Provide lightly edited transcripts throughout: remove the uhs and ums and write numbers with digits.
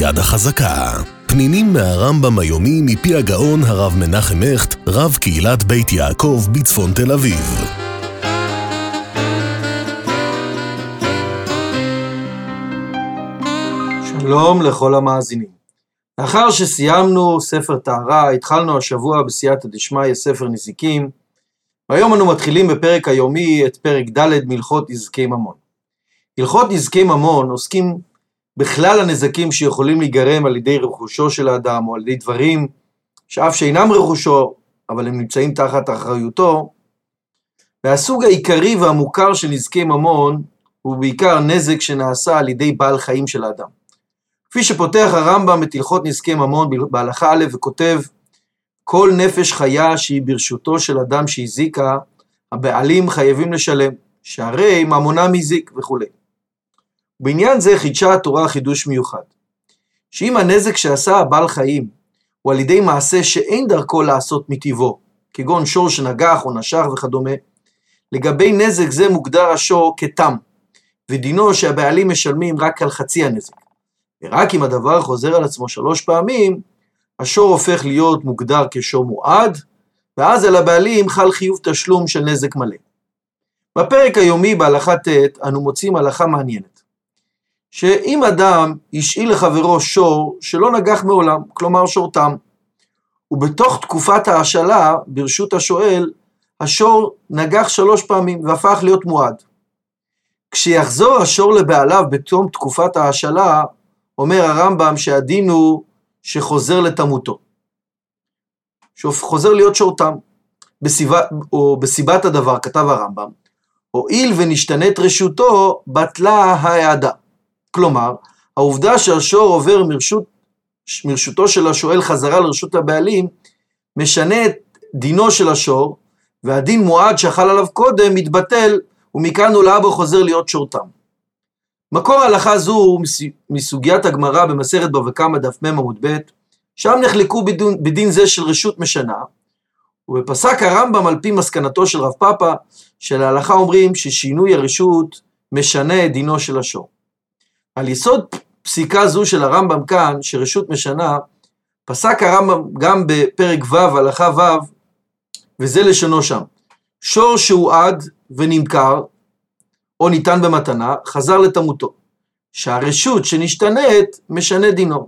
היד החזקה. פנינים מהרמב"ם היומי מפי הגאון הרב מנחם הכט, רב קהילת בית יעקב בצפון תל אביב. שלום לכל המאזינים. לאחר שסיימנו ספר טהרה, התחלנו השבוע בסייעתא דשמיא ספר נזיקים, והיום אנו מתחילים בפרק היומי את פרק ד' מהלכות נזקי ממון. הלכות נזקי ממון עוסקים בכלל הנזקים שיכולים להיגרם על ידי רכושו של האדם, או על ידי דברים שאף שאינם רכושו, אבל הם נמצאים תחת אחריותו. והסוג העיקרי והמוכר של נזקי ממון הוא בעיקר נזק שנעשה על ידי בעל חיים של האדם. כפי שפותח הרמב"ם את הלכות נזקי ממון בהלכה א' וכותב, כל נפש חיה שהיא ברשותו של אדם שהזיקה, הבעלים חייבים לשלם, שהרי ממונם הזיק וכו'. בעניין זה חידשה התורה חידוש מיוחד, שאם הנזק שעשה הבעל חיים הוא על ידי מעשה שאין דרכו לעשות מטבעו, כגון שור שנגח או נשך וכדומה, לגבי נזק זה מוגדר השור כתם, ודינו שהבעלים משלמים רק על חצי הנזק. ורק אם הדבר חוזר על עצמו 3 פעמים, השור הופך להיות מוגדר כשור מועד, ואז על הבעלים חל חיוב תשלום של נזק מלא. בפרק היומי בהלכה ט' אנו מוצאים הלכה מעניינת, שאם אדם השאיל לחברו שור שלא נגח מעולם, כלומר שור תם, ובתוך תקופת ההשאלה ברשות השואל, השור נגח 3 פעמים והפך להיות מועד. כשיחזור השור לבעליו בתום תקופת ההשאלה, אומר הרמב"ם שהדין הוא שחוזר לתמותו, שחוזר להיות שור תם. בסיבת הדבר כתב הרמב"ם, הואיל ונשתנית רשותו, בטלה ההעדה. כלומר, העובדה שהשור עובר מרשותו של השואל חזרה לרשות הבעלים, משנה את דינו של השור, והדין מועד שחל עליו קודם מתבטל, ומכאן ולהבא חוזר להיות שור תם. מקור ההלכה זו הוא מסוגיית הגמרא במסכת בבא קמא דף מ עמוד ב', שם נחלקו בדין זה של רשות משנה, ובפסק הרמב"ם על פי מסקנתו של רב פאפא, של ההלכה אומרים ששינוי הרשות משנה את דינו של השור. על יסוד פסיקה זו של הרמב"ם כאן, שרשות משנה, פסק הרמב"ם גם בפרק ו' הלכה ו', וזה לשונו שם, שור שהועד ונמכר, או ניתן במתנה, חזר לתמותו, שהרשות שנשתנית משנה דינו.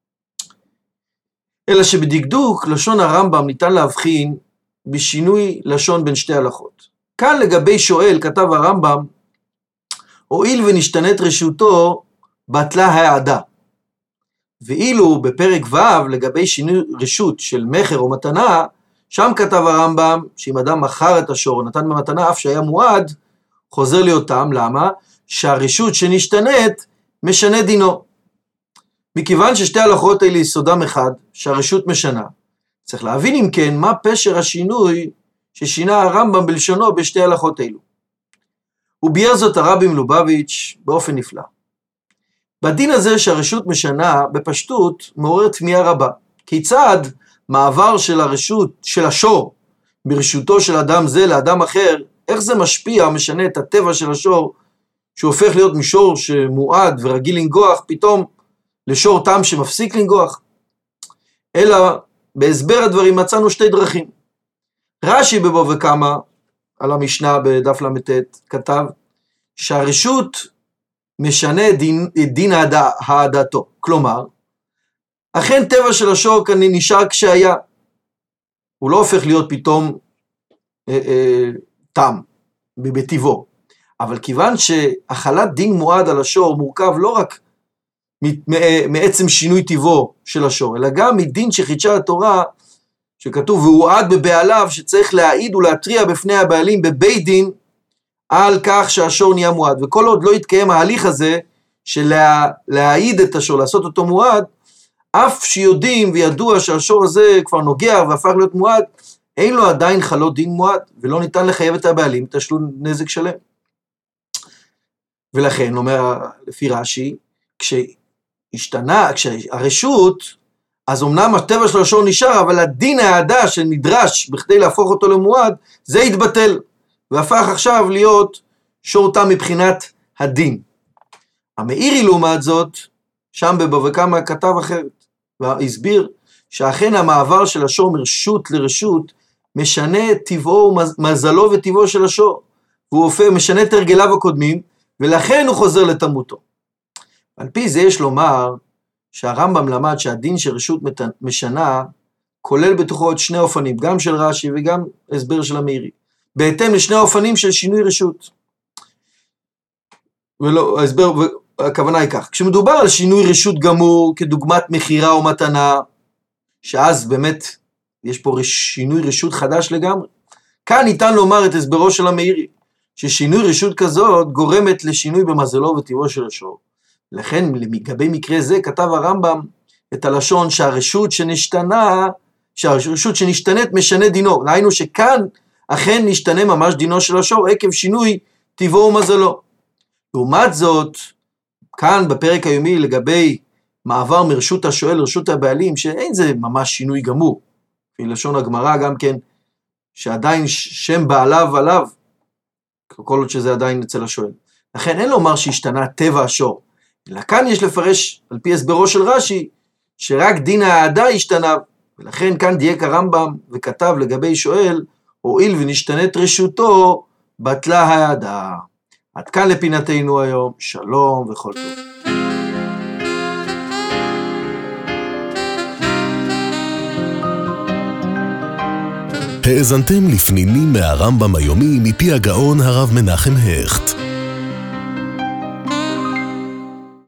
אלא שבדקדוק לשון הרמב"ם ניתן להבחין בשינוי לשון בין שתי הלכות. כאן לגבי שואל כתב הרמב"ם, הואיל ונשתנית רשותו, בטלה העדה. ואילו בפרק ו' לגבי שינוי רשות של מחר או מתנה, שם כתב הרמב"ם שאם אדם מכר את השור, נתן במתנה אף שהיה מועד, חוזר להיות תם. למה? שהרשות שנשתנית משנה דינו. מכיוון ששתי הלכות האלה יסודם אחד, שהרשות משנה, צריך להבין אם כן מה פשר השינוי ששינה הרמב"ם בלשונו בשתי הלכות האלו. הוא ביאר זאת הרבי מלובביץ' באופן נפלא. בדין הזה שהרשות משנה בפשטות מעורר תמיהה רבה. כיצד מעבר של הרשות של השור ברשותו של אדם זה לאדם אחר, איך זה משפיע, משנה את הטבע של השור, שהופך להיות משור שמועד ורגיל לנגוח, פתאום לשור תם שמפסיק לנגוח? אלא בהסבר הדברים מצאנו 2 דרכים. רש"י בבבא קמא על המשנה בדף ל"ט כתב שהרשות משנה את דין העדתו. כלומר, אכן טבע של השור כאן נשאר כשהיה, הוא לא הופך להיות פתאום תם בטבעו. אבל כיוון שהחלת דין מועד על השור מורכב לא רק מעצם שינוי טבעו של השור, אלא גם מדין שחידשה התורה, שכתוב והועד בבעליו, שצריך להעיד ולהתריע בפני הבעלים בבית דין על כך שהשור נהיה מועד. וכל עוד לא יתקיים ההליך הזה של להעיד את השור, לעשות אותו מועד, אף שיודעים וידוע שהשור הזה כבר נוגע והפך להיות מועד, אין לו עדיין חלות דין מועד, ולא ניתן לחייב את הבעלים תשלום נזק שלם. ולכן, אומר לפי רש"י, כשהרשות, אז אמנם הטבע של השור נשאר, אבל הדין העדה שנדרש בכדי להפוך אותו למועד, זה יתבטל, והפך עכשיו להיות שור תם מבחינת הדין. המאירי לעומת זאת, שם בבבא קמא כתב אחרת, והסביר שאכן המעבר של השור מרשות לרשות, משנה את טבעו, מזלו וטבעו של השור, והוא משנה את הרגליו הקודמים, ולכן הוא חוזר לתמותו. על פי זה יש לומר, שהרמב"ם למד שהדין של רשות משנה, כולל בתוכו עוד שני אופנים, גם של רש"י וגם הסבר של המאירי, בהתאם לשני האופנים של שינוי רשות. ולא, ההסבר, הכוונה היא כך, כשמדובר על שינוי רשות גמור, כדוגמת מחירה או מתנה, שאז באמת יש פה שינוי רשות חדש לגמרי, כאן ניתן לומר את הסברו של המאירי, ששינוי רשות כזאת גורמת לשינוי במזלו וטבעו של השור. לכן לגבי מקרה זה כתב הרמב"ם את הלשון שהרשות שנשתנית משנה דינו, ראינו שכאן אכן נשתנה ממש דינו של השור עקב שינוי טבעו ומזלו. לעומת זאת, כאן בפרק היומי לגבי מעבר מרשות השואל לרשות הבעלים, שאין זה ממש שינוי גמור, בלשון הגמרא גם כן, שעדיין שם בעליו עליו, כל עוד שזה עדיין אצל השואל. לכן אין לומר שהשתנה טבע השור, אלא כאן יש לפרש על פי הסברו של רש"י, שרק דין העדה השתנה, ולכן כאן דייק הרמב"ם וכתב לגבי שואל, הואיל ונשתנית רשותו, בטלה העדה. עד כאן לפינתנו היום, שלום וכל טוב. האזנתם לפנינים מהרמב"ם היומי מפי הגאון הרב מנחם הכט.